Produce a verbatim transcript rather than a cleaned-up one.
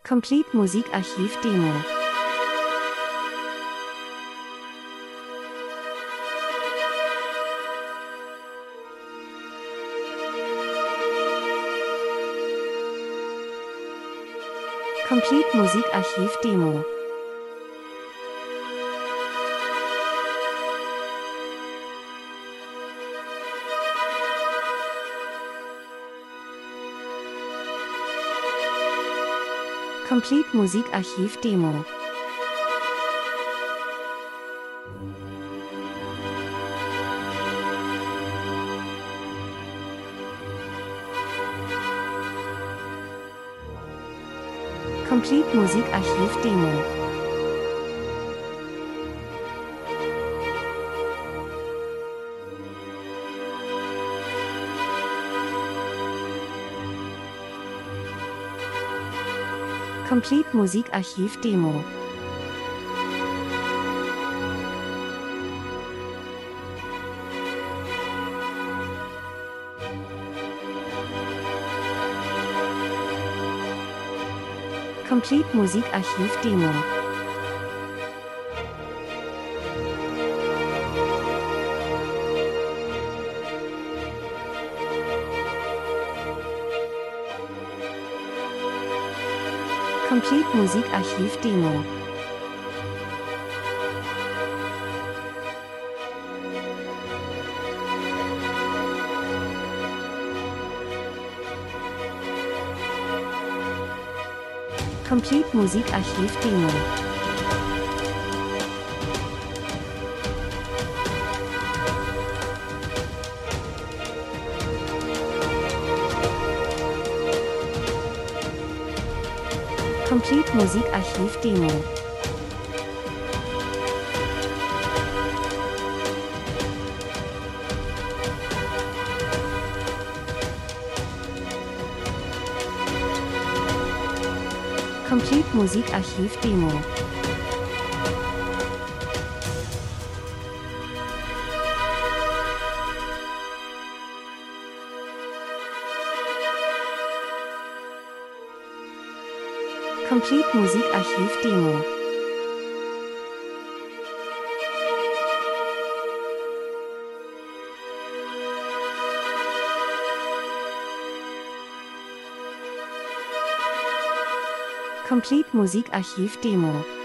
Complete Musikarchiv Demo. Complete Musikarchiv Demo. Complete Musikarchiv Demo. Complete Musikarchiv Demo. Complete Musikarchiv Demo. Complete Musikarchiv Demo. Complete Musikarchiv Demo. Complete Musikarchiv Demo. Complete Musikarchiv Demo. Complete Musikarchiv Demo. Complete Musikarchiv Demo. Complete Musikarchiv Demo.